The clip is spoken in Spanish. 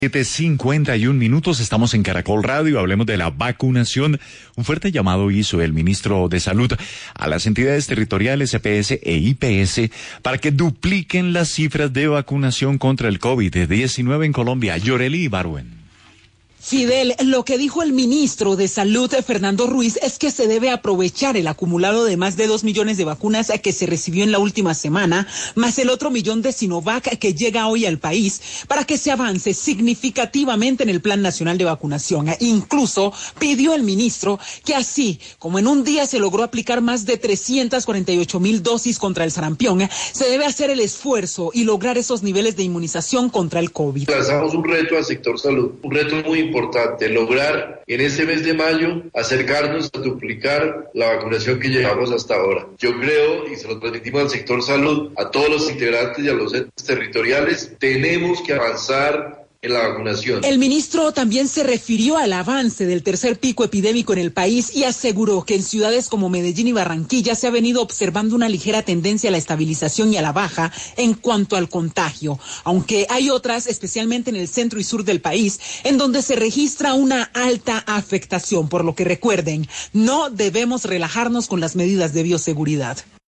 7:51, estamos en Caracol Radio, hablemos de la vacunación. Un fuerte llamado hizo el ministro de Salud a las entidades territoriales EPS e IPS para que dupliquen las cifras de vacunación contra el COVID-19 en Colombia. Yoreli Ibarwen. Fidel, lo que dijo el ministro de Salud, Fernando Ruiz, es que se debe aprovechar el acumulado de más de 2 millones de vacunas que se recibió en la última semana, más el otro millón de Sinovac que llega hoy al país, para que se avance significativamente en el Plan Nacional de Vacunación. Incluso pidió el ministro que así como en un día se logró aplicar más de 348,000 dosis contra el sarampión, se debe hacer el esfuerzo y lograr esos niveles de inmunización contra el COVID. Lanzamos un reto al sector salud, un reto muy importante, lograr en este mes de mayo acercarnos a duplicar la vacunación que llevamos hasta ahora. Yo creo, y se lo transmitimos al sector salud, a todos los integrantes y a los entes territoriales, tenemos que avanzar en la vacunación. El ministro también se refirió al avance del tercer pico epidémico en el país y aseguró que en ciudades como Medellín y Barranquilla se ha venido observando una ligera tendencia a la estabilización y a la baja en cuanto al contagio, aunque hay otras, especialmente en el centro y sur del país, en donde se registra una alta afectación, por lo que recuerden, no debemos relajarnos con las medidas de bioseguridad.